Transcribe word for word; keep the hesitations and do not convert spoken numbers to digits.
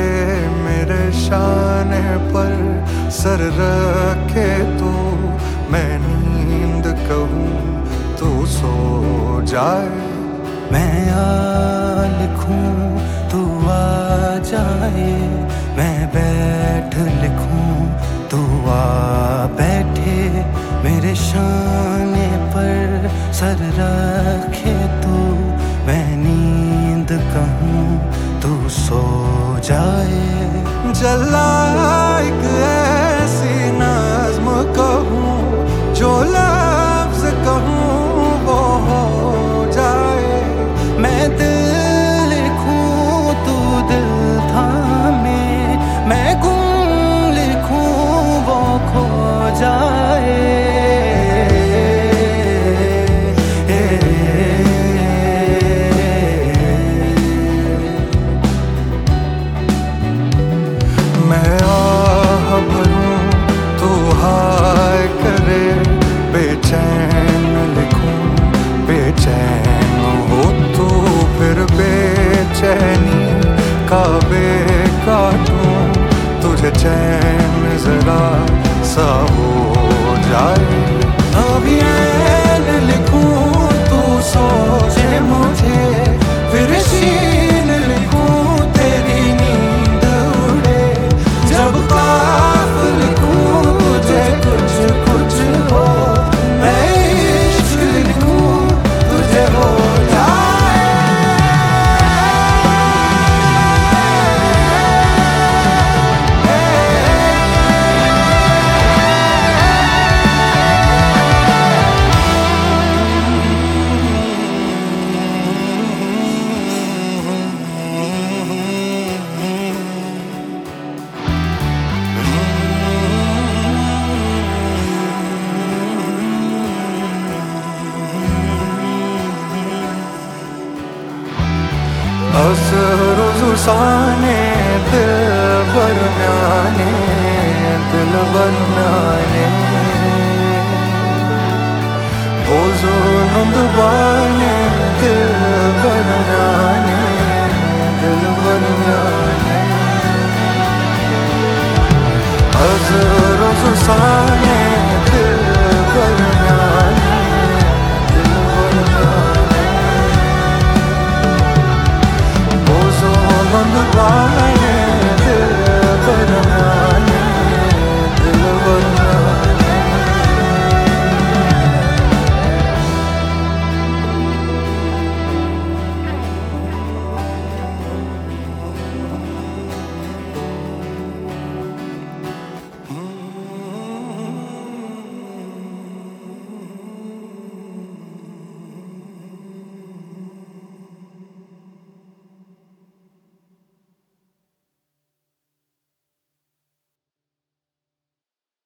मेरे शाने पर सर रखे तू, मैं नींद कहूँ तू सो जाए। मैं आ लिखूं तू आ जाए, मैं बैठ लिखूं तू आ बैठे, मेरे शाने पर सर रखे तू, मैं नींद कहूँ तू सो जाए। जला एक ऐसी नज़्म कहूँ, जो लफ्ज़ कहूँ वो हो जाए। मैं दिल लिखूं तू दिल थामे, मैं गुम लिखूं वो खो जाए। मैं आह भरूं तू हाय करे, बेचैन लिखूं बेचैन हो तू, फिर बेचैनी का बे काटूं, तुझे चैन जरा सा हो जाए। अभी ऐन लिखूं तू सोचे मुझे, फिर शीन लिखूं तेरी नींद उड़े, जब काफ लिखूं तुझे कुछ कुछ हो, मैं इश्क लिखूं तुझे हो जाए। असर जुसाने दिल बरम्याने, दिल बरम्याने बोझो नंदबाने दिल बरम्याने।